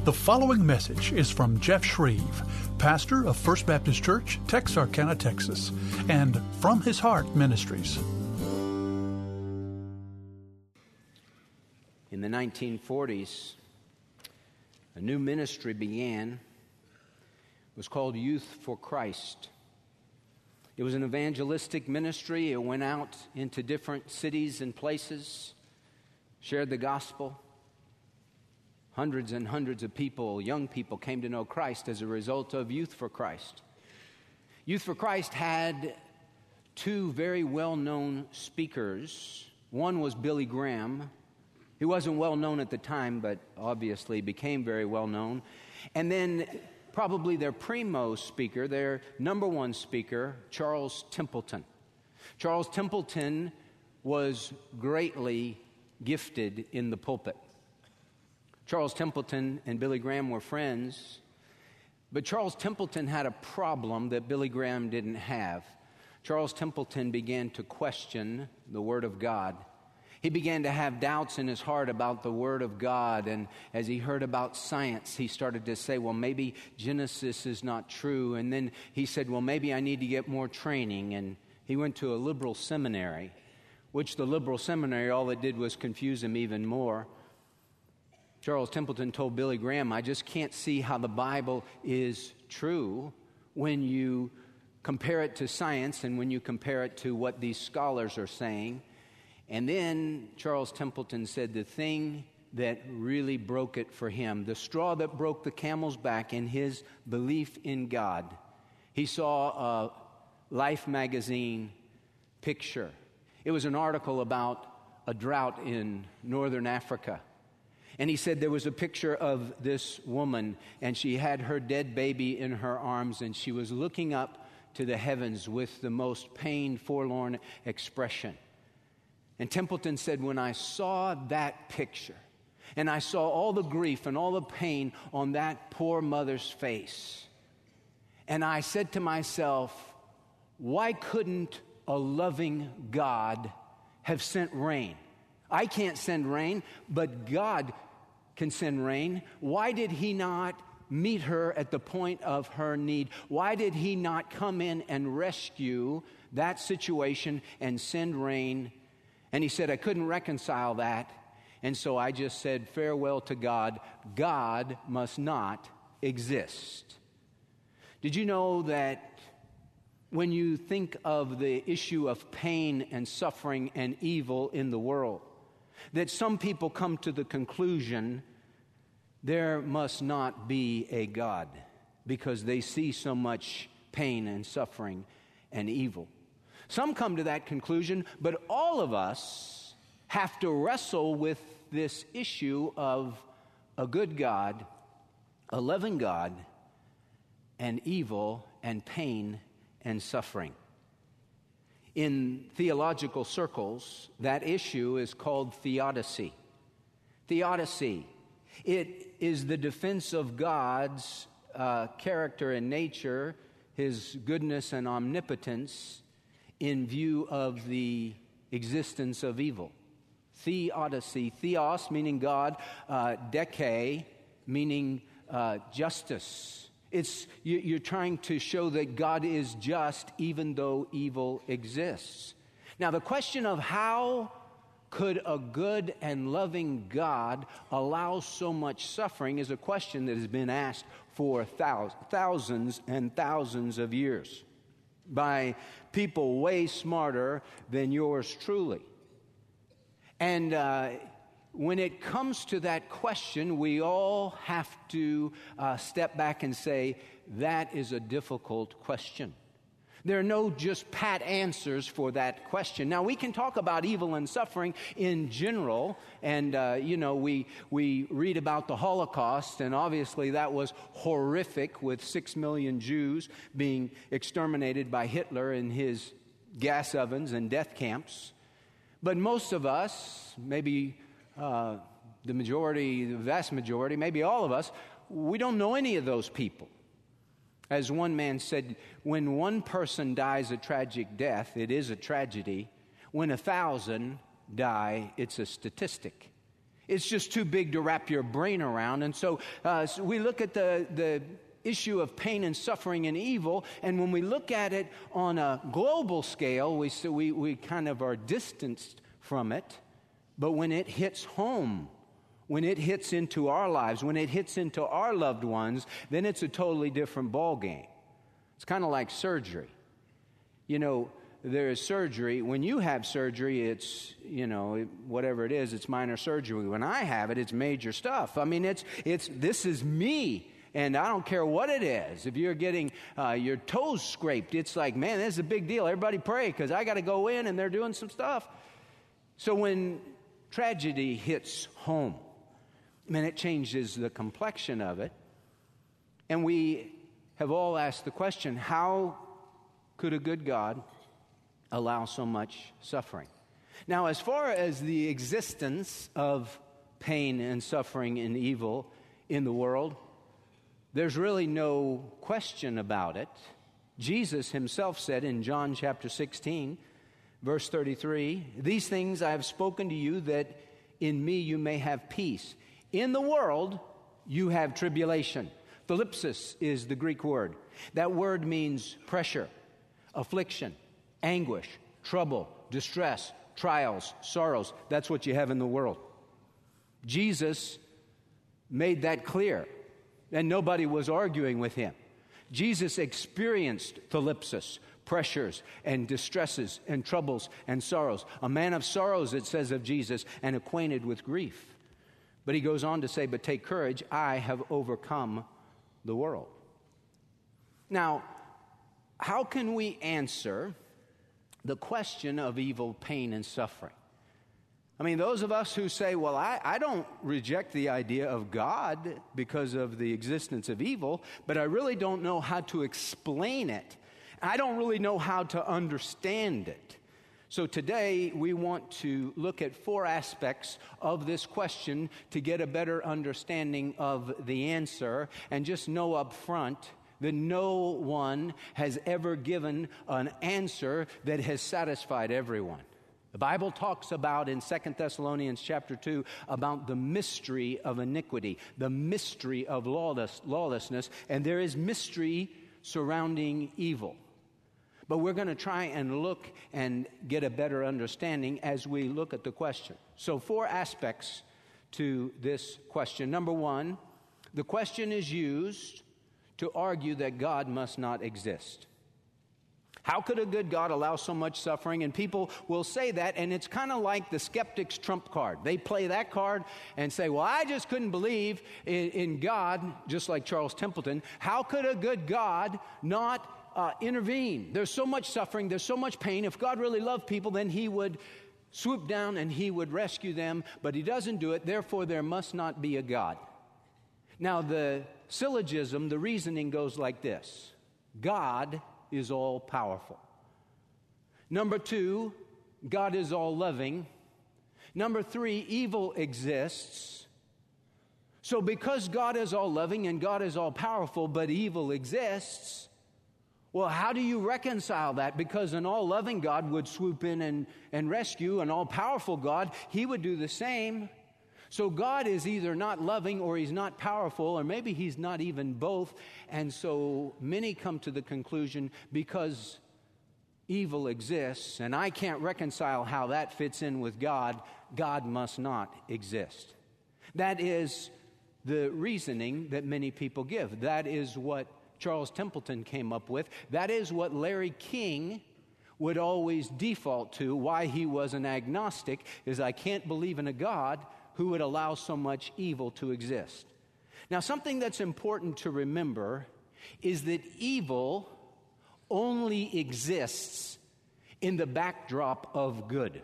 The following message is from Jeff Shreve, pastor of First Baptist Church, Texarkana, Texas, and From His Heart Ministries. In the 1940s, a new ministry began. It was called Youth for Christ. It was an evangelistic ministry. It went out into different cities and places, shared the gospel. Hundreds and hundreds of people, young people, came to know Christ as a result of Youth for Christ. Youth for Christ had two very well-known speakers. One was Billy Graham. He wasn't well-known at the time, but obviously became very well-known. And then probably their primo speaker, their number one speaker, Charles Templeton. Charles Templeton was greatly gifted in the pulpit. Charles Templeton and Billy Graham were friends, but Charles Templeton had a problem that Billy Graham didn't have. Charles Templeton began to question the Word of God. He began to have doubts in his heart about the Word of God, and as he heard about science, he started to say, well, maybe Genesis is not true, and then he said, well, maybe I need to get more training, and he went to a liberal seminary, which the liberal seminary, all it did was confuse him even more. Charles Templeton told Billy Graham, I just can't see how the Bible is true when you compare it to science and when you compare it to what these scholars are saying. And then Charles Templeton said the thing that really broke it for him, the straw that broke the camel's back in his belief in God. He saw a Life magazine picture. It was an article about a drought in northern Africa. And he said there was a picture of this woman, and she had her dead baby in her arms, and she was looking up to the heavens with the most pained, forlorn expression. And Templeton said, when I saw that picture, and I saw all the grief and all the pain on that poor mother's face, and I said to myself, why couldn't a loving God have sent rain? I can't send rain, but God can send rain. Why did he not meet her at the point of her need? Why did he not come in and rescue that situation and send rain? And he said, I couldn't reconcile that. And so I just said, farewell to God. God must not exist. Did you know that when you think of the issue of pain and suffering and evil in the world, that some people come to the conclusion there must not be a God because they see so much pain and suffering and evil. Some come to that conclusion, but all of us have to wrestle with this issue of a good God, a loving God, and evil and pain and suffering. In theological circles, that issue is called theodicy. Theodicy. It is the defense of God's character and nature, His goodness and omnipotence, in view of the existence of evil. Theodicy. Theos meaning God, deke meaning justice. You're trying to show that God is just even though evil exists. Now the question of how could a good and loving God allow so much suffering is a question that has been asked for thousands and thousands of years by people way smarter than yours truly. And when it comes to that question, we all have to step back and say, that is a difficult question. There are no just pat answers for that question. Now, we can talk about evil and suffering in general, and, we read about the Holocaust, and obviously that was horrific with 6 million Jews being exterminated by Hitler in his gas ovens and death camps. But most of us, maybe the vast majority, maybe all of us, we don't know any of those people. As one man said, when one person dies a tragic death, it is a tragedy. When 1,000 die, it's a statistic. It's just too big to wrap your brain around. And so we look at the issue of pain and suffering and evil, and when we look at it on a global scale, we kind of are distanced from it. But when it hits home, when it hits into our lives, when it hits into our loved ones, then it's a totally different ballgame. It's kind of like surgery. You know, there is surgery. When you have surgery, it's, whatever it is, it's minor surgery. When I have it, it's major stuff. I mean, this is me. And I don't care what it is. If you're getting your toes scraped, it's like, man, this is a big deal. Everybody pray, because I got to go in and they're doing some stuff. So when tragedy hits home, man, it changes the complexion of it. And we have all asked the question, how could a good God allow so much suffering? Now, as far as the existence of pain and suffering and evil in the world, there's really no question about it. Jesus himself said in John chapter 16, verse 33, "These things I have spoken to you, that in me you may have peace. In the world you have tribulation." Thlipsis is the Greek word. That word means pressure, affliction, anguish, trouble, distress, trials, sorrows. That's what you have in the world. Jesus made that clear, and nobody was arguing with him. Jesus experienced thlipsis, pressures and distresses and troubles and sorrows. A man of sorrows, it says of Jesus, and acquainted with grief. But he goes on to say, "But take courage, I have overcome the world." Now, how can we answer the question of evil, pain, and suffering? I mean, those of us who say, well, I don't reject the idea of God because of the existence of evil, but I really don't know how to explain it. I don't really know how to understand it. So today we want to look at 4 aspects of this question to get a better understanding of the answer, and just know up front that no one has ever given an answer that has satisfied everyone. The Bible talks about in 2 Thessalonians chapter 2 about the mystery of iniquity, the mystery of lawlessness, and there is mystery surrounding evil. But we're going to try and look and get a better understanding as we look at the question. So 4 aspects to this question. Number 1, the question is used to argue that God must not exist. How could a good God allow so much suffering? And people will say that, and it's kind of like the skeptic's trump card. They play that card and say, well, I just couldn't believe in God, just like Charles Templeton. How could a good God not intervene? There's so much suffering, there's so much pain. If God really loved people, then he would swoop down and he would rescue them, but he doesn't do it, therefore there must not be a God. Now the syllogism, the reasoning goes like this: God is all powerful. Number 2, God is all loving. Number 3, evil exists. So because God is all loving and God is all powerful, but evil exists, well, how do you reconcile that? Because an all-loving God would swoop in and rescue, an all-powerful God, he would do the same. So God is either not loving or he's not powerful, or maybe he's not even both. And so many come to the conclusion, because evil exists and I can't reconcile how that fits in with God, God must not exist. That is the reasoning that many people give. That is what Charles Templeton came up with. That is what Larry King would always default to. Why he was an agnostic is, I can't believe in a God who would allow so much evil to exist. Now, something that's important to remember is that evil only exists in the backdrop of good.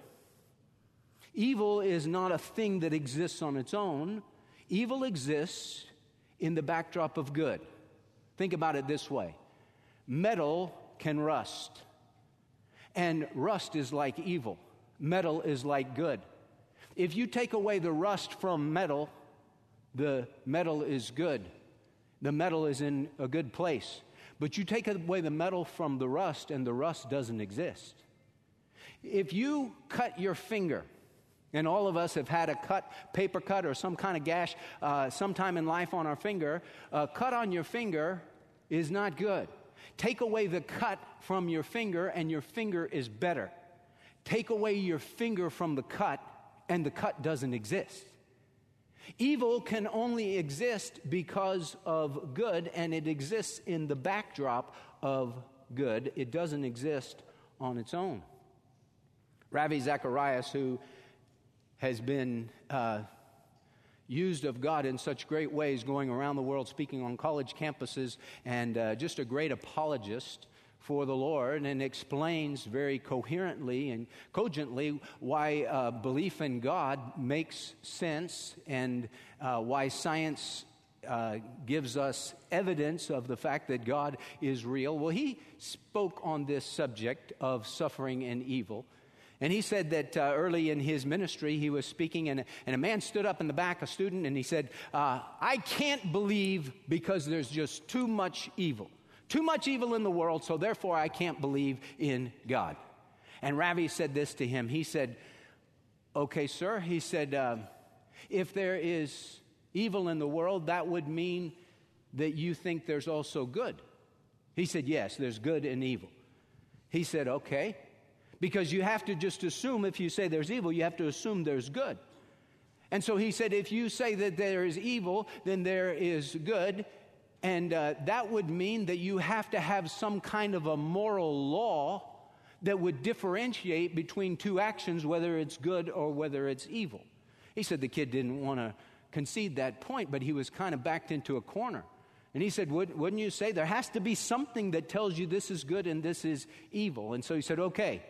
Evil is not a thing that exists on its own. Evil exists in the backdrop of good. Think about it this way. Metal can rust, and rust is like evil. Metal is like good. If you take away the rust from metal, the metal is good. The metal is in a good place. But you take away the metal from the rust, and the rust doesn't exist. If you cut your finger And all of us have had a cut, paper cut, or some kind of gash sometime in life on our finger. A cut on your finger is not good. Take away the cut from your finger, and your finger is better. Take away your finger from the cut, and the cut doesn't exist. Evil can only exist because of good, and it exists in the backdrop of good. It doesn't exist on its own. Ravi Zacharias, who has been used of God in such great ways, going around the world speaking on college campuses, and just a great apologist for the Lord, and explains very coherently and cogently why belief in God makes sense, and why science gives us evidence of the fact that God is real. Well, he spoke on this subject of suffering and evil. And he said that early in his ministry, he was speaking, and a man stood up in the back, a student, and he said, I can't believe because there's just too much evil. Too much evil in the world, so therefore I can't believe in God. And Ravi said this to him. He said, okay, sir. He said, if there is evil in the world, that would mean that you think there's also good. He said, yes, there's good and evil. He said, okay. Because you have to just assume, if you say there's evil, you have to assume there's good. And so he said, if you say that there is evil, then there is good. And that would mean that you have to have some kind of a moral law that would differentiate between two actions, whether it's good or whether it's evil. He said the kid didn't want to concede that point, but he was kind of backed into a corner. And he said, wouldn't you say there has to be something that tells you this is good and this is evil? And so he said, okay,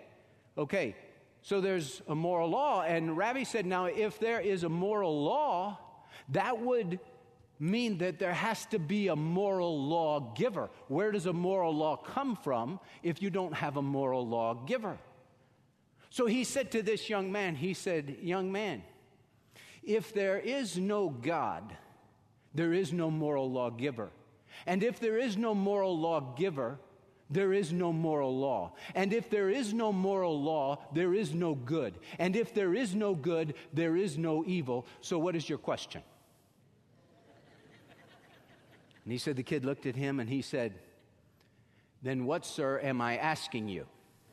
so there's a moral law. And Ravi said, now, if there is a moral law, that would mean that there has to be a moral law giver. Where does a moral law come from if you don't have a moral law giver? So he said to this young man, he said, young man, if there is no God, there is no moral law giver. And if there is no moral law giver, there is no moral law. And if there is no moral law, there is no good. And if there is no good, there is no evil. So what is your question? And he said, the kid looked at him and he said, then what, sir, am I asking you?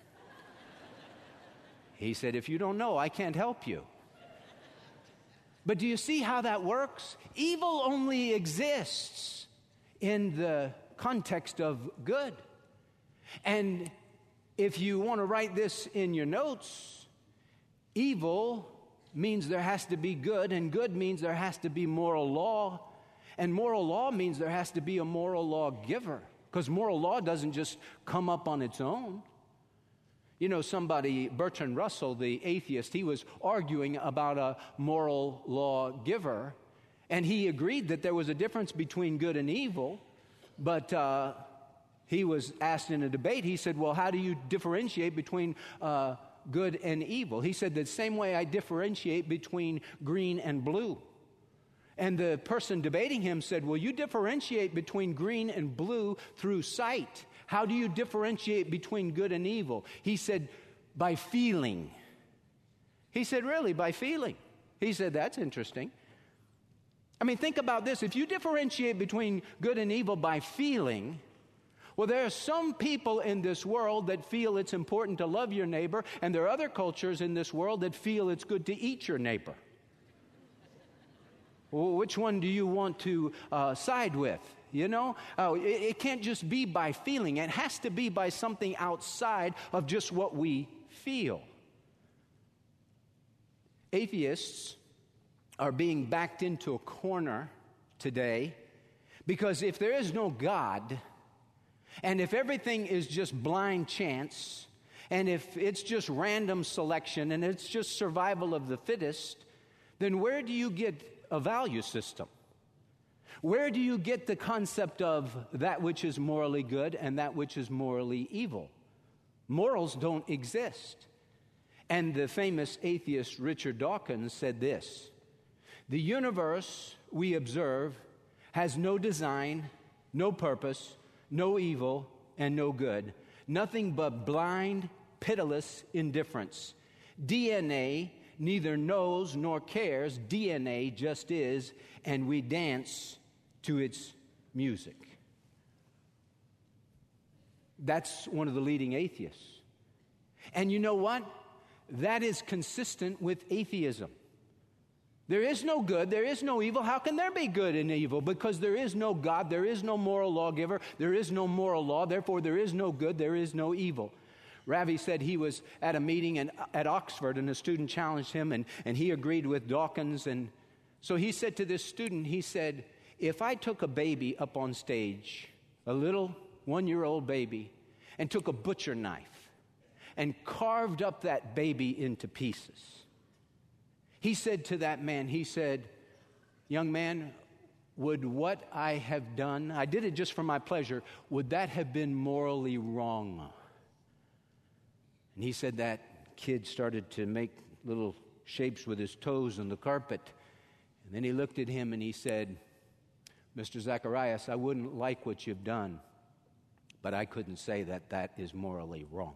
He said, if you don't know, I can't help you. But do you see how that works? Evil only exists in the context of good. And if you want to write this in your notes, evil means there has to be good, and good means there has to be moral law, and moral law means there has to be a moral law giver, because moral law doesn't just come up on its own. You know, somebody, Bertrand Russell, the atheist, he was arguing about a moral law giver, and he agreed that there was a difference between good and evil, but he was asked in a debate, he said, well, how do you differentiate between good and evil? He said, the same way I differentiate between green and blue. And the person debating him said, well, you differentiate between green and blue through sight. How do you differentiate between good and evil? He said, by feeling. He said, really, by feeling? He said, that's interesting. I mean, think about this. If you differentiate between good and evil by feeling, well, there are some people in this world that feel it's important to love your neighbor, and there are other cultures in this world that feel it's good to eat your neighbor. Well, which one do you want to side with? You know, it can't just be by feeling. It has to be by something outside of just what we feel. Atheists are being backed into a corner today because if there is no God, and if everything is just blind chance, and if it's just random selection, and it's just survival of the fittest, then where do you get a value system? Where do you get the concept of that which is morally good and that which is morally evil? Morals don't exist. And the famous atheist Richard Dawkins said this: the universe we observe has no design, no purpose, no evil, and no good. Nothing but blind, pitiless indifference. DNA neither knows nor cares. DNA just is, and we dance to its music. That's one of the leading atheists. And you know what? That is consistent with atheism. There is no good, there is no evil. How can there be good and evil? Because there is no God, there is no moral lawgiver, there is no moral law, therefore there is no good, there is no evil. Ravi said he was at a meeting at Oxford, and a student challenged him, and he agreed with Dawkins. And so he said to this student, he said, if I took a baby up on stage, a little 1-year-old baby, and took a butcher knife and carved up that baby into pieces, he said to that man, he said, young man, would what I have done, I did it just for my pleasure, would that have been morally wrong? And he said that kid started to make little shapes with his toes on the carpet. And then he looked at him and he said, Mr. Zacharias, I wouldn't like what you've done, but I couldn't say that that is morally wrong.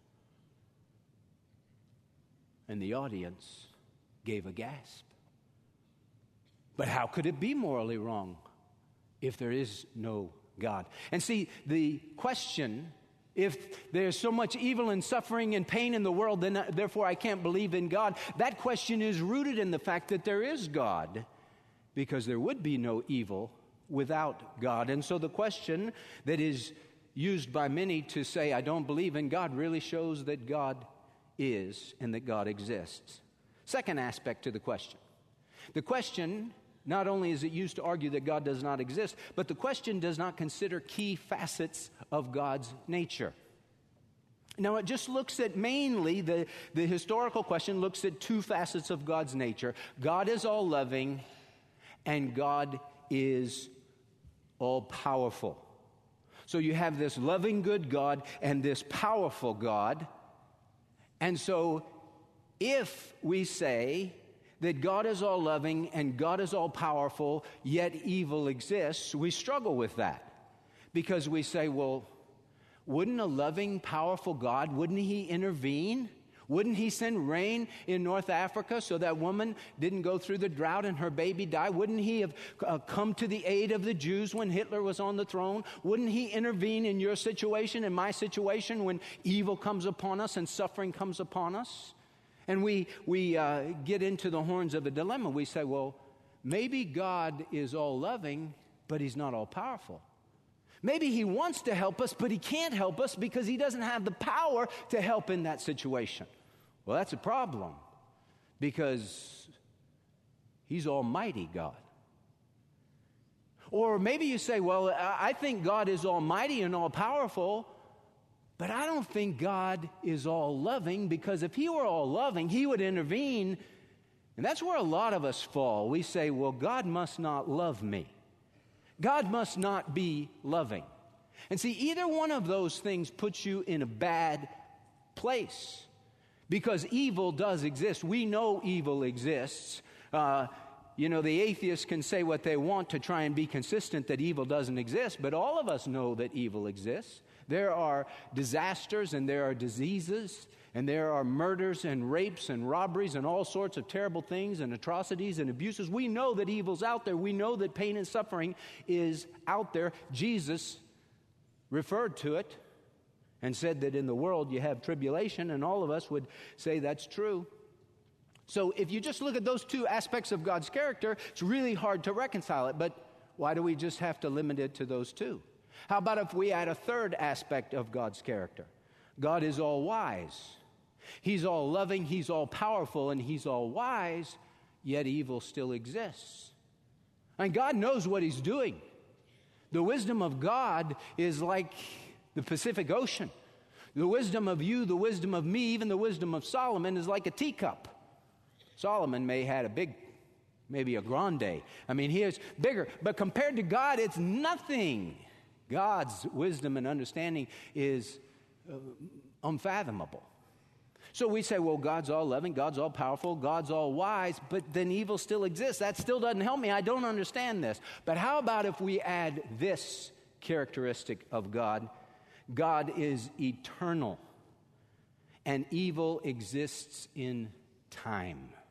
And the audience gave a gasp. But how could it be morally wrong if there is no God? And see, the question, if there's so much evil and suffering and pain in the world, then therefore I can't believe in God, that question is rooted in the fact that there is God, because there would be no evil without God. And so the question that is used by many to say, I don't believe in God, really shows that God is and that God exists. Second aspect to the question. The question, not only is it used to argue that God does not exist, but the question does not consider key facets of God's nature. Now, it just looks at mainly, the historical question looks at two facets of God's nature. God is all-loving, and God is all-powerful. So you have this loving, good God and this powerful God. And so if we say that God is all-loving and God is all-powerful, yet evil exists, we struggle with that. Because we say, well, wouldn't a loving, powerful God, wouldn't he intervene? Wouldn't he send rain in North Africa so that woman didn't go through the drought and her baby die? Wouldn't he have come to the aid of the Jews when Hitler was on the throne? Wouldn't he intervene in your situation, in my situation, when evil comes upon us and suffering comes upon us? And we get into the horns of a dilemma. We say, well, maybe God is all-loving, but he's not all-powerful. Maybe he wants to help us, but he can't help us because he doesn't have the power to help in that situation. Well, that's a problem, because he's almighty God. Or maybe you say, well, I think God is almighty and all-powerful, but I don't think God is all-loving, because if he were all-loving, he would intervene. And that's where a lot of us fall. We say, well, God must not love me. God must not be loving. And see, either one of those things puts you in a bad place, because evil does exist. We know evil exists. The atheists can say what they want to try and be consistent that evil doesn't exist, but all of us know that evil exists. There are disasters and there are diseases and there are murders and rapes and robberies and all sorts of terrible things and atrocities and abuses. We know that evil's out there. We know that pain and suffering is out there. Jesus referred to it and said that in the world you have tribulation, and all of us would say that's true. So if you just look at those two aspects of God's character, it's really hard to reconcile it. But why do we just have to limit it to those two? How about if we add a third aspect of God's character? God is all-wise. He's all-loving, he's all-powerful, and he's all-wise, yet evil still exists. And God knows what he's doing. The wisdom of God is like the Pacific Ocean. The wisdom of you, the wisdom of me, even the wisdom of Solomon is like a teacup. Solomon may have had maybe a grande. I mean, he is bigger. But compared to God, it's nothing. God's wisdom and understanding is unfathomable. So we say, well, God's all-loving, God's all-powerful, God's all-wise, but then evil still exists. That still doesn't help me. I don't understand this. But how about if we add this characteristic of God? God is eternal, and evil exists in time.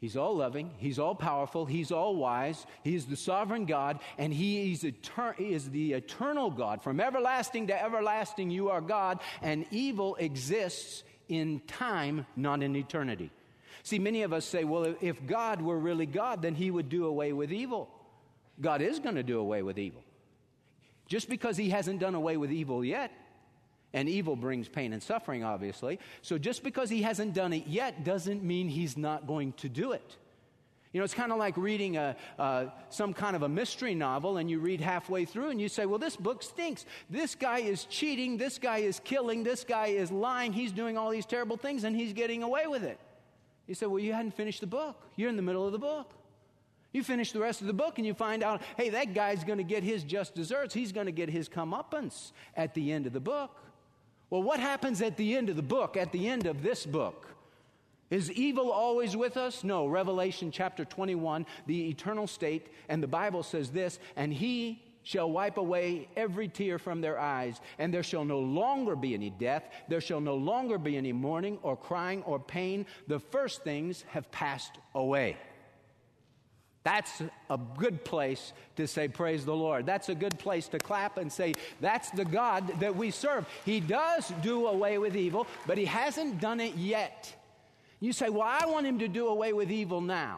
He's all loving, He's all powerful, He's all wise, He's the sovereign God, and He is the eternal God. From everlasting to everlasting, you are God, and evil exists in time, not in eternity. See, many of us say, well, if God were really God, then He would do away with evil. God is going to do away with evil. Just because He hasn't done away with evil yet, and evil brings pain and suffering, obviously. So just because He hasn't done it yet doesn't mean He's not going to do it. You know, it's kind of like reading some kind of a mystery novel, and you read halfway through and you say, well, this book stinks. This guy is cheating. This guy is killing. This guy is lying. He's doing all these terrible things, and he's getting away with it. You say, well, you hadn't finished the book. You're in the middle of the book. You finish the rest of the book and you find out, hey, that guy's going to get his just desserts. He's going to get his comeuppance at the end of the book. Well, what happens at the end of the book, at the end of this book? Is evil always with us? No. Revelation chapter 21, the eternal state, and the Bible says this, and He shall wipe away every tear from their eyes, and there shall no longer be any death, there shall no longer be any mourning or crying or pain. The first things have passed away. That's a good place to say, praise the Lord. That's a good place to clap and say, that's the God that we serve. He does do away with evil, but He hasn't done it yet. You say, well, I want Him to do away with evil now.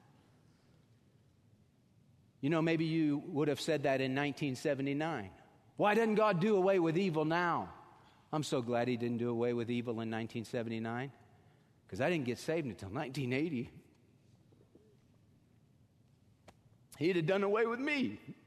You know, maybe you would have said that in 1979. Why doesn't God do away with evil now? I'm so glad He didn't do away with evil in 1979, because I didn't get saved until 1980. He'd have done away with me. It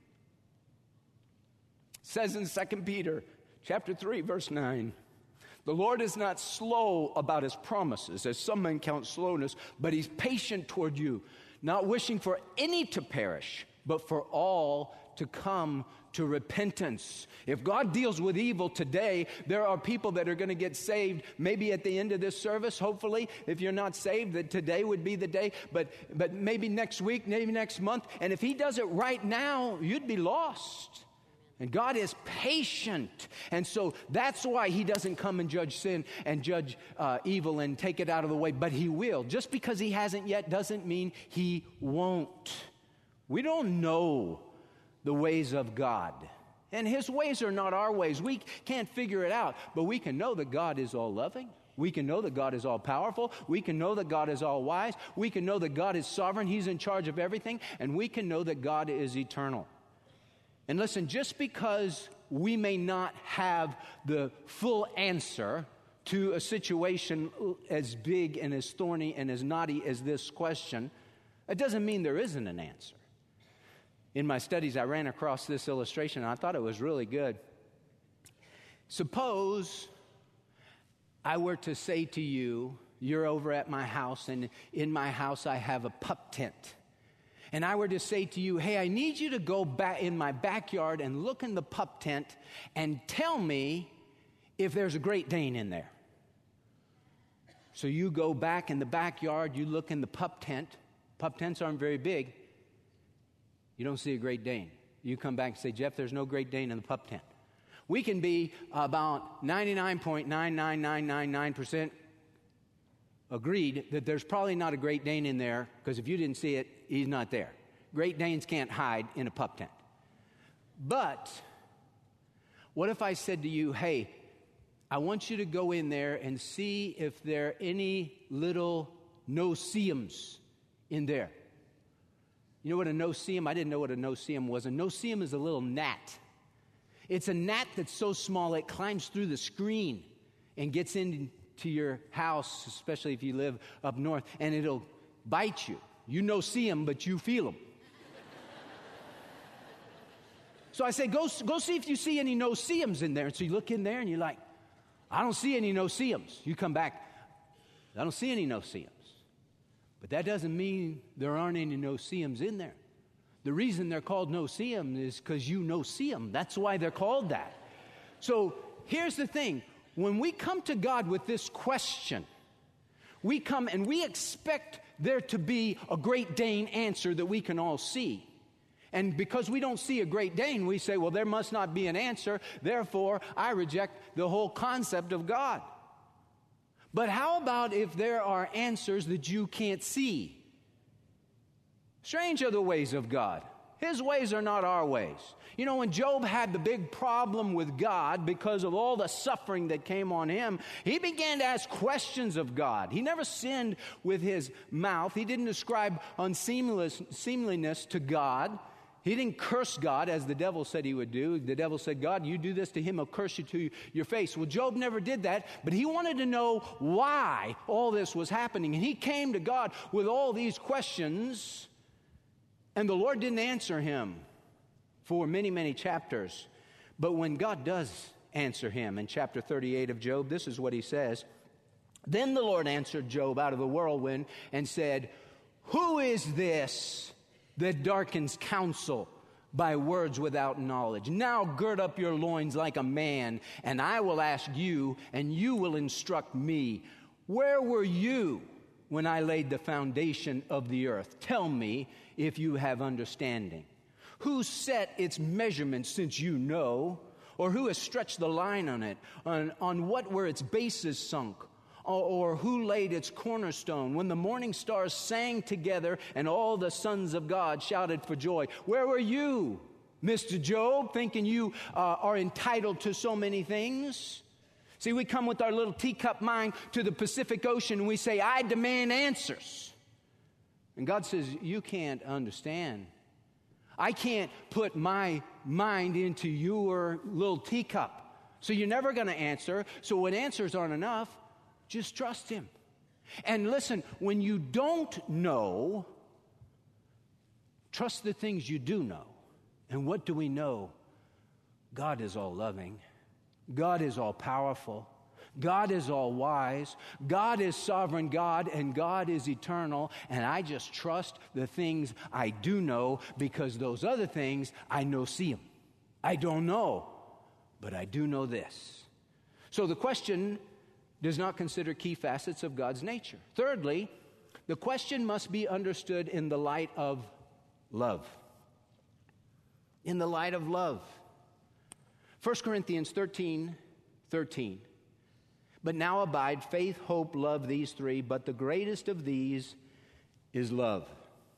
says in 2 Peter chapter 3, verse 9, the Lord is not slow about His promises, as some men count slowness, but He's patient toward you, not wishing for any to perish, but for all to come to repentance. If God deals with evil today, there are people that are going to get saved maybe at the end of this service, hopefully. If you're not saved, that today would be the day, but maybe next week, maybe next month. And if He does it right now, you'd be lost. And God is patient. And so that's why He doesn't come and judge sin and judge evil and take it out of the way, but He will. Just because He hasn't yet doesn't mean He won't. We don't know the ways of God. And His ways are not our ways. We can't figure it out, but we can know that God is all loving. We can know that God is all powerful. We can know that God is all wise. We can know that God is sovereign. He's in charge of everything. And we can know that God is eternal. And listen, just because we may not have the full answer to a situation as big and as thorny and as knotty as this question, it doesn't mean there isn't an answer. In my studies, I ran across this illustration, and I thought it was really good. Suppose I were to say to you, you're over at my house, and in my house I have a pup tent. And I were to say to you, hey, I need you to go back in my backyard and look in the pup tent and tell me if there's a Great Dane in there. So you go back in the backyard, you look in the pup tent. Pup tents aren't very big. You don't see a Great Dane. You come back and say, Jeff, there's no Great Dane in the pup tent. We can be about 99.99999% agreed that there's probably not a Great Dane in there, because if you didn't see it, he's not there. Great Danes can't hide in a pup tent. But what if I said to you, hey, I want you to go in there and see if there are any little no-see-ums in there. You know what a no-see-um? I didn't know what a no-see-um was. A no-see-um is a little gnat. It's a gnat that's so small it climbs through the screen and gets into your house, especially if you live up north, and it'll bite you. You no-see them, but you feel them. So I say, go see if you see any no-see-ums in there. And so you look in there and you're like, I don't see any no-see-ums. You come back, I don't see any no-see-ums. But that doesn't mean there aren't any no-see-ums in there. The reason they're called no-see-ums is because you no-see them. That's why they're called that. So here's the thing. When we come to God with this question, we come and we expect there to be a Great Dane answer that we can all see. And because we don't see a Great Dane, we say, well, there must not be an answer. Therefore, I reject the whole concept of God. But how about if there are answers that you can't see? Strange are the ways of God. His ways are not our ways. You know, when Job had the big problem with God because of all the suffering that came on him, he began to ask questions of God. He never sinned with his mouth. He didn't ascribe unseemliness to God. He didn't curse God as the devil said he would do. The devil said, God, you do this to him, I'll curse you to your face. Well, Job never did that, but he wanted to know why all this was happening. And he came to God with all these questions, and the Lord didn't answer him for many, many chapters. But when God does answer him in chapter 38 of Job, this is what he says. Then the Lord answered Job out of the whirlwind and said, who is this that darkens counsel by words without knowledge? Now gird up your loins like a man, and I will ask you, and you will instruct me. Where were you when I laid the foundation of the earth? Tell me if you have understanding. Who set its measurements, since you know? Or who has stretched the line on it? On what were its bases sunk? Or who laid its cornerstone? When the morning stars sang together and all the sons of God shouted for joy. Where were you, Mr. Job, thinking you are entitled to so many things? See, we come with our little teacup mind to the Pacific Ocean and we say, I demand answers. And God says, you can't understand. I can't put my mind into your little teacup. So you're never going to answer. So when answers aren't enough, just trust him. And listen, when you don't know, trust the things you do know. And what do we know? God is all loving. God is all powerful. God is all wise. God is sovereign God, and God is eternal. And I just trust the things I do know, because those other things I know see them. I don't know, but I do know this. So the question does not consider key facets of God's nature. Thirdly, the question must be understood in the light of love. In the light of love. 1 Corinthians 13:13. But now abide faith, hope, love, these three, but the greatest of these is love.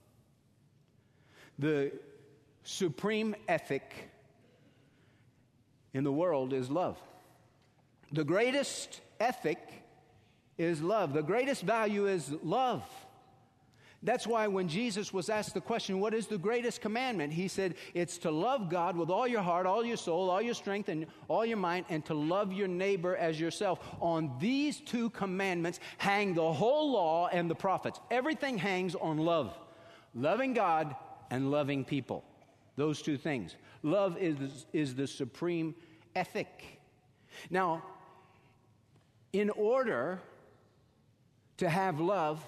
The supreme ethic in the world is love. The greatest ethic is love. The greatest value is love. That's why when Jesus was asked the question, what is the greatest commandment? He said, it's to love God with all your heart, all your soul, all your strength, and all your mind, and to love your neighbor as yourself. On these two commandments hang the whole law and the prophets. Everything hangs on love. Loving God and loving people. Those two things. Love is the supreme ethic. Now, in order to have love,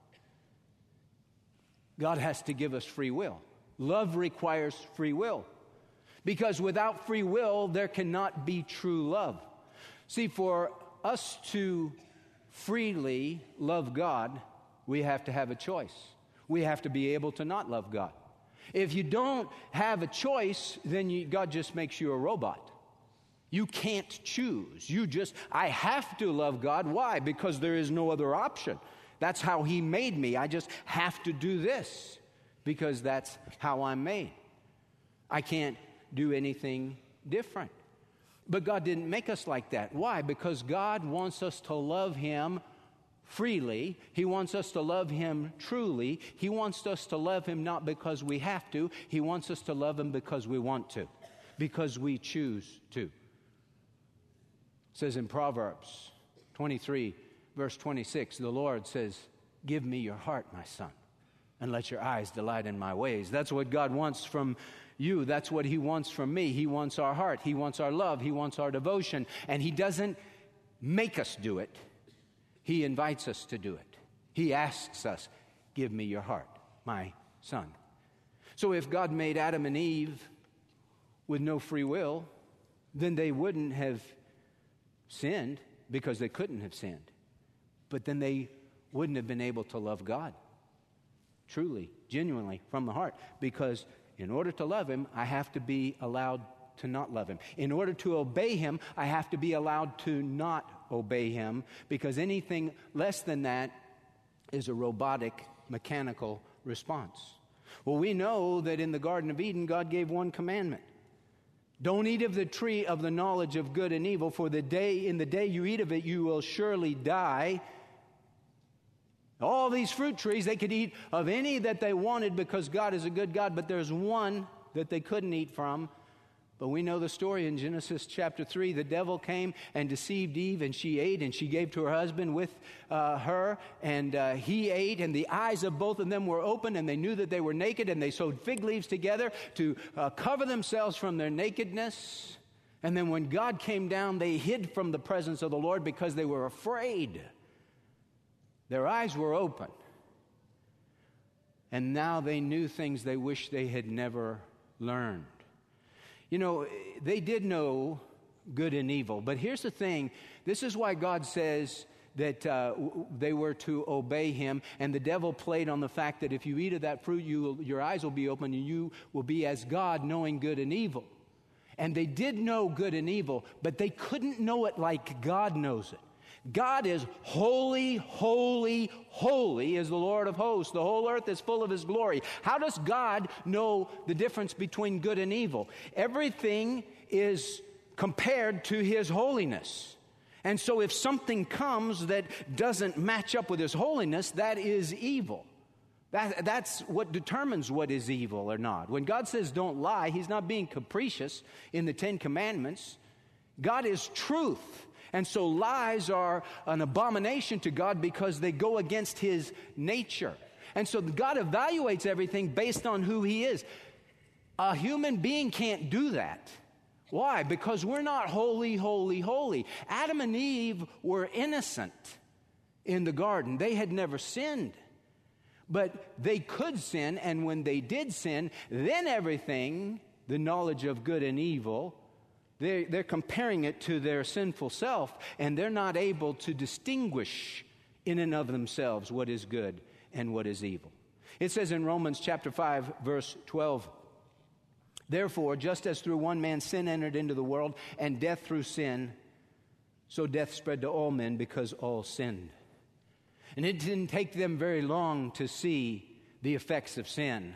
God has to give us free will. Love requires free will. Because without free will, there cannot be true love. See, for us to freely love God, we have to have a choice. We have to be able to not love God. If you don't have a choice, then God just makes you a robot. You can't choose. I have to love God. Why? Because there is no other option. That's how He made me. I just have to do this because that's how I'm made. I can't do anything different. But God didn't make us like that. Why? Because God wants us to love Him freely. He wants us to love Him truly. He wants us to love Him not because we have to. He wants us to love Him because we want to, because we choose to. It says in Proverbs 23, verse 26, the Lord says, give me your heart, my son, and let your eyes delight in my ways. That's what God wants from you. That's what He wants from me. He wants our heart. He wants our love. He wants our devotion. And He doesn't make us do it. He invites us to do it. He asks us, give me your heart, my son. So if God made Adam and Eve with no free will, then they wouldn't have sinned because they couldn't have sinned. But then they wouldn't have been able to love God truly, genuinely, from the heart. Because in order to love Him, I have to be allowed to not love Him. In order to obey Him, I have to be allowed to not obey Him. Because anything less than that is a robotic, mechanical response. Well, we know that in the Garden of Eden, God gave one commandment. Don't eat of the tree of the knowledge of good and evil, for in the day you eat of it, you will surely die. All these fruit trees, they could eat of any that they wanted because God is a good God, but there's one that they couldn't eat from. But we know the story in Genesis chapter 3. The devil came and deceived Eve, and she ate, and she gave to her husband with her, and he ate, and the eyes of both of them were open, and they knew that they were naked, and they sewed fig leaves together to cover themselves from their nakedness. And then when God came down, they hid from the presence of the Lord because they were afraid. Their eyes were open. And now they knew things they wish they had never learned. You know, they did know good and evil. But here's the thing. This is why God says that they were to obey him. And the devil played on the fact that if you eat of that fruit, your eyes will be open and you will be as God, knowing good and evil. And they did know good and evil, but they couldn't know it like God knows it. God is holy, holy, holy is the Lord of hosts. The whole earth is full of his glory. How does God know the difference between good and evil? Everything is compared to his holiness. And so if something comes that doesn't match up with his holiness, that is evil. That's what determines what is evil or not. When God says don't lie, he's not being capricious in the Ten Commandments. God is truth. And so lies are an abomination to God because they go against his nature. And so God evaluates everything based on who he is. A human being can't do that. Why? Because we're not holy, holy, holy. Adam and Eve were innocent in the garden. They had never sinned. But they could sin, and when they did sin, then everything, the knowledge of good and evil, they're comparing it to their sinful self, and they're not able to distinguish in and of themselves what is good and what is evil. It says in Romans chapter 5, verse 12, therefore, just as through one man sin entered into the world, and death through sin, so death spread to all men because all sinned. And it didn't take them very long to see the effects of sin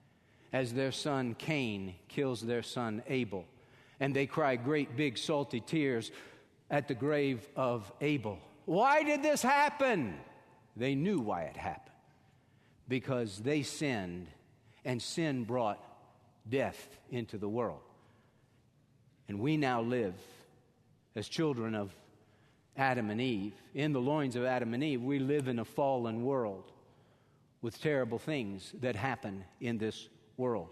as their son Cain kills their son Abel. And they cry great big salty tears at the grave of Abel. Why did this happen? They knew why it happened. Because they sinned, and sin brought death into the world. And we now live as children of Adam and Eve. In the loins of Adam and Eve, we live in a fallen world with terrible things that happen in this world.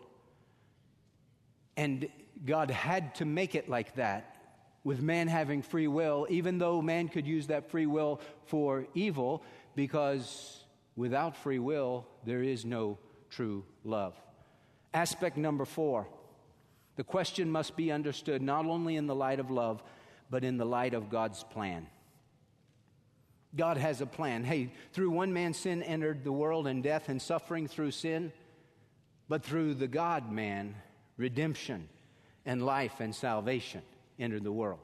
And God had to make it like that with man having free will, even though man could use that free will for evil, because without free will, there is no true love. Aspect number 4, the question must be understood not only in the light of love, but in the light of God's plan. God has a plan. Hey, through one man sin entered the world, and death and suffering through sin, but through the God-man, redemption and life and salvation entered the world.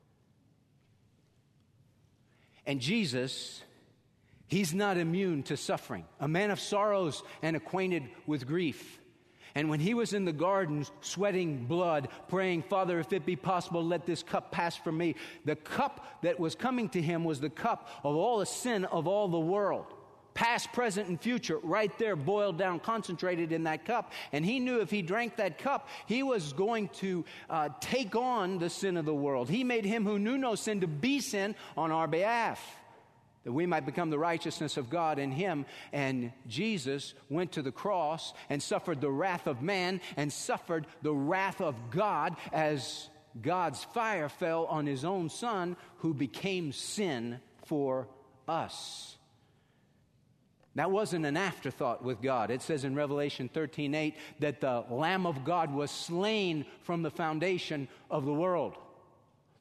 And Jesus, he's not immune to suffering. A man of sorrows and acquainted with grief. And when he was in the garden sweating blood, praying, Father, if it be possible, let this cup pass from me. The cup that was coming to him was the cup of all the sin of all the world. Past, present, and future, right there, boiled down, concentrated in that cup. And he knew if he drank that cup, he was going to take on the sin of the world. He made him who knew no sin to be sin on our behalf, that we might become the righteousness of God in him. And Jesus went to the cross and suffered the wrath of man and suffered the wrath of God as God's fire fell on his own Son, who became sin for us. That wasn't an afterthought with God. It says in Revelation 13:8 that the Lamb of God was slain from the foundation of the world.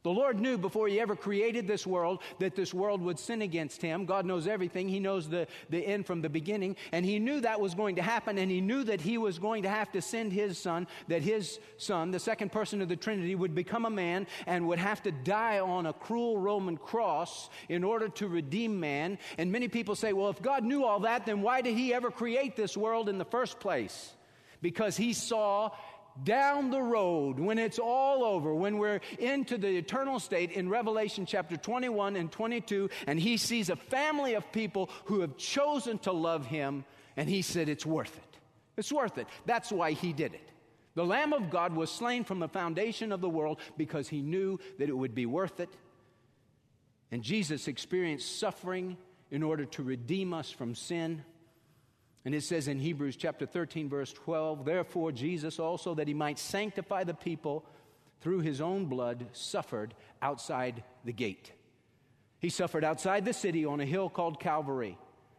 The Lord knew before He ever created this world that this world would sin against Him. God knows everything. He knows the end from the beginning. And He knew that was going to happen. And He knew that He was going to have to send His Son, that His Son, the second person of the Trinity, would become a man and would have to die on a cruel Roman cross in order to redeem man. And many people say, well, if God knew all that, then why did He ever create this world in the first place? Because He saw down the road, when it's all over, when we're into the eternal state in Revelation chapter 21 and 22, and He sees a family of people who have chosen to love Him, and He said, it's worth it. It's worth it. That's why He did it. The Lamb of God was slain from the foundation of the world because He knew that it would be worth it. And Jesus experienced suffering in order to redeem us from sin. And it says in Hebrews chapter 13, verse 12, therefore Jesus also, that He might sanctify the people through His own blood, suffered outside the gate. He suffered outside the city on a hill called Calvary.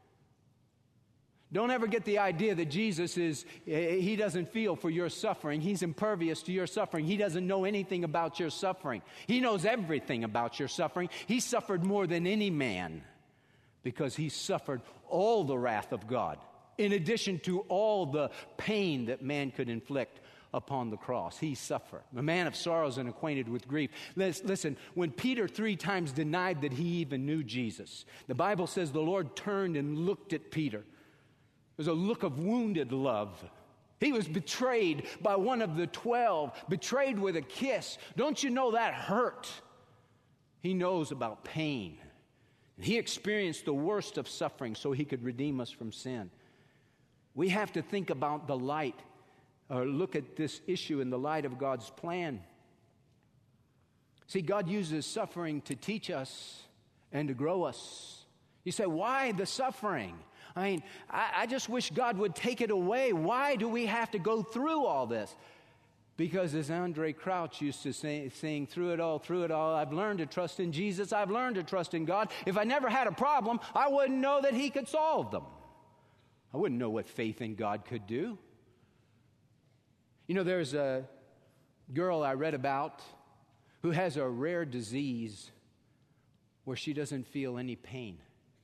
Don't ever get the idea that Jesus He doesn't feel for your suffering. He's impervious to your suffering. He doesn't know anything about your suffering. He knows everything about your suffering. He suffered more than any man because He suffered all the wrath of God, in addition to all the pain that man could inflict upon the cross. He suffered. A man of sorrows and acquainted with grief. Listen, when Peter 3 times denied that he even knew Jesus, the Bible says the Lord turned and looked at Peter. There's a look of wounded love. He was betrayed by one of the 12, betrayed with a kiss. Don't you know that hurt? He knows about pain. He experienced the worst of suffering so He could redeem us from sin. We have to think about the light, or look at this issue in the light of God's plan. See, God uses suffering to teach us and to grow us. You say, why the suffering? I mean, I just wish God would take it away. Why do we have to go through all this? Because as Andre Crouch used to sing, through it all, I've learned to trust in Jesus. I've learned to trust in God. If I never had a problem, I wouldn't know that He could solve them. I wouldn't know what faith in God could do. You know, there's a girl I read about who has a rare disease where she doesn't feel any pain.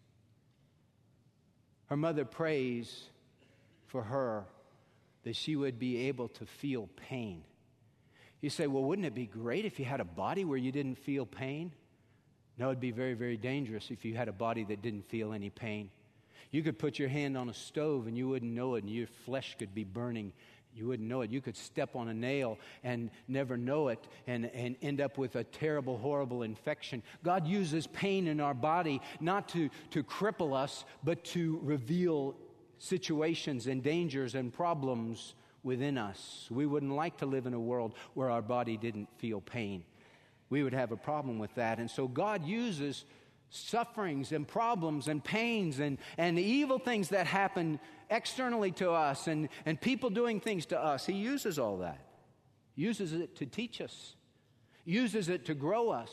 Her mother prays for her that she would be able to feel pain. You say, well, wouldn't it be great if you had a body where you didn't feel pain? No, it'd be very, very dangerous if you had a body that didn't feel any pain. You could put your hand on a stove and you wouldn't know it, and your flesh could be burning. You wouldn't know it. You could step on a nail and never know it and end up with a terrible, horrible infection. God uses pain in our body not to cripple us, but to reveal situations and dangers and problems within us. We wouldn't like to live in a world where our body didn't feel pain. We would have a problem with that. And so God uses sufferings and problems and pains and evil things that happen externally to us and people doing things to us. He uses all that. Uses it to teach us. Uses it to grow us.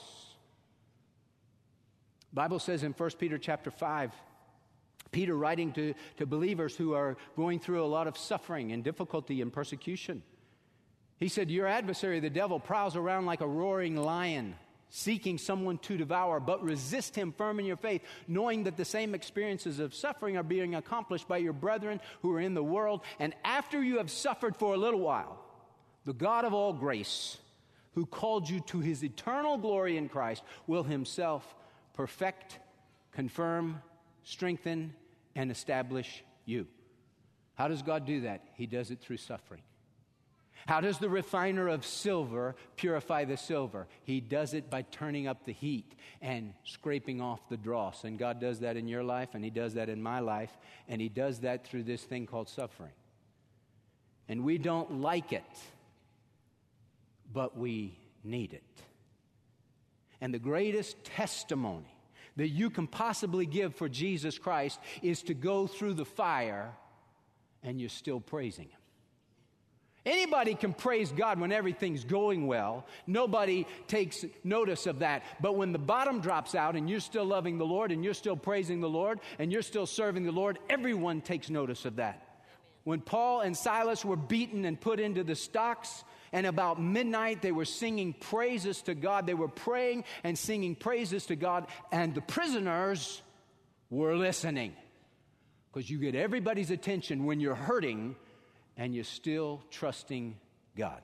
The Bible says in 1 Peter chapter 5, Peter writing to believers who are going through a lot of suffering and difficulty and persecution. He said, your adversary, the devil, prowls around like a roaring lion, seeking someone to devour, but resist him firm in your faith, knowing that the same experiences of suffering are being accomplished by your brethren who are in the world. And after you have suffered for a little while, the God of all grace, who called you to His eternal glory in Christ, will Himself perfect, confirm, strengthen, and establish you. How does God do that? He does it through suffering. How does the refiner of silver purify the silver? He does it by turning up the heat and scraping off the dross. And God does that in your life, and He does that in my life, and He does that through this thing called suffering. And we don't like it, but we need it. And the greatest testimony that you can possibly give for Jesus Christ is to go through the fire and you're still praising Him. Anybody can praise God when everything's going well. Nobody takes notice of that. But when the bottom drops out and you're still loving the Lord and you're still praising the Lord and you're still serving the Lord, everyone takes notice of that. when Paul and Silas were beaten and put into the stocks, and about midnight they were singing praises to God. They were praying and singing praises to God, and the prisoners were listening. Because you get everybody's attention when you're hurting and you're still trusting God.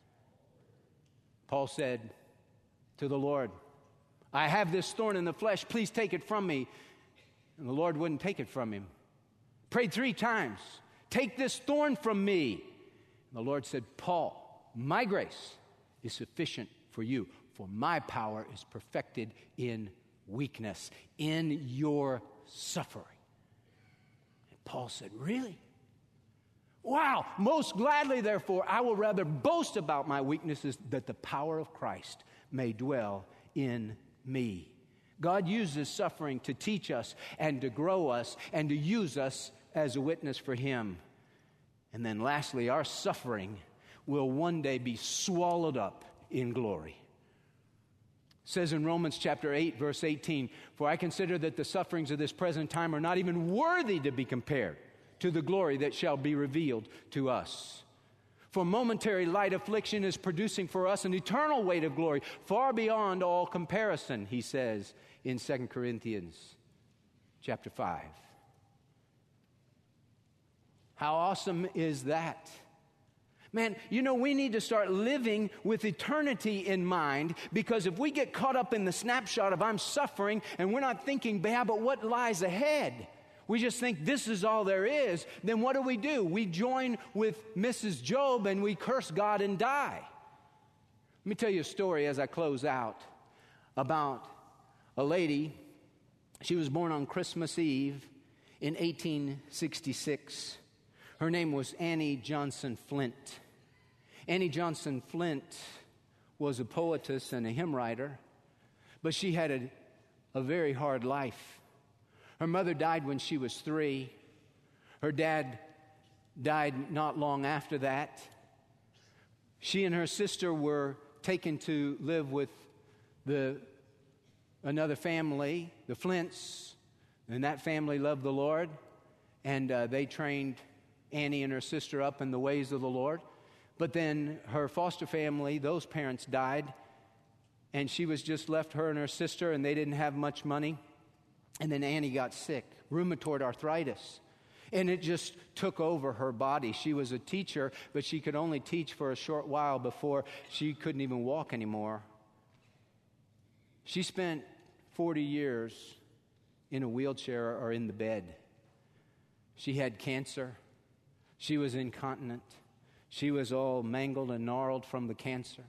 Paul said to the Lord, I have this thorn in the flesh, please take it from me. And the Lord wouldn't take it from him. Prayed 3 times, take this thorn from me. And the Lord said, Paul, my grace is sufficient for you, for my power is perfected in weakness, in your suffering. And Paul said, really? Wow, most gladly, therefore, I will rather boast about my weaknesses, that the power of Christ may dwell in me. God uses suffering to teach us and to grow us and to use us as a witness for Him. And then lastly, our suffering will one day be swallowed up in glory. It says in Romans chapter 8, verse 18, for I consider that the sufferings of this present time are not even worthy to be compared to the glory that shall be revealed to us. For momentary light affliction is producing for us an eternal weight of glory, far beyond all comparison, he says in 2 Corinthians chapter 5. How awesome is that? Man, you know, we need to start living with eternity in mind, because if we get caught up in the snapshot of I'm suffering and we're not thinking, yeah, but what lies ahead? We just think this is all there is. Then what do? We join with Mrs. Job and we curse God and die. Let me tell you a story as I close out about a lady. She was born on Christmas Eve in 1866. Her name was Annie Johnson Flint. Annie Johnson Flint was a poetess and a hymn writer, but she had a very hard life. Her mother died when she was 3. Her dad died not long after that. She and her sister were taken to live with another family, the Flints, and that family loved the Lord, and they trained Annie and her sister up in the ways of the Lord. But then her foster family, those parents died, and she was just left, her and her sister, and they didn't have much money. And then Annie got sick, rheumatoid arthritis, and it just took over her body. She was a teacher, but she could only teach for a short while before she couldn't even walk anymore. She spent 40 years in a wheelchair or in the bed. She had cancer. She was incontinent. She was all mangled and gnarled from the cancer.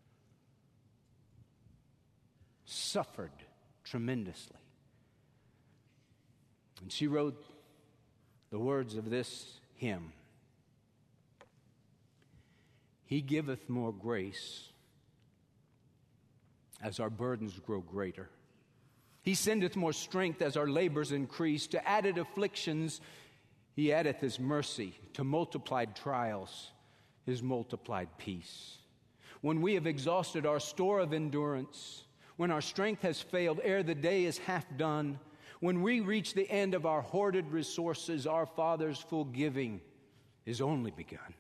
Suffered tremendously. And she wrote the words of this hymn. He giveth more grace as our burdens grow greater. He sendeth more strength as our labors increase. To added afflictions He addeth His mercy. To multiplied trials His multiplied peace. When we have exhausted our store of endurance, when our strength has failed ere the day is half done, when we reach the end of our hoarded resources, our Father's full giving is only begun.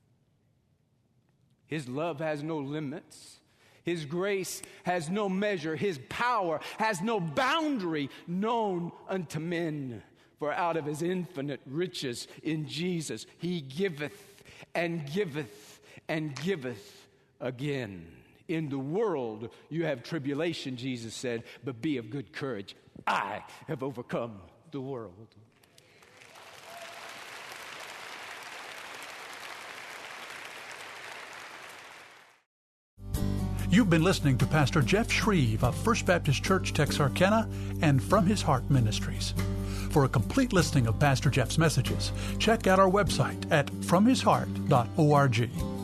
His love has no limits. His grace has no measure. His power has no boundary known unto men. For out of His infinite riches in Jesus, He giveth and giveth and giveth again. In the world you have tribulation, Jesus said, but be of good courage. I have overcome the world. You've been listening to Pastor Jeff Shreve of First Baptist Church, Texarkana, and From His Heart Ministries. For a complete listing of Pastor Jeff's messages, check out our website at fromhisheart.org.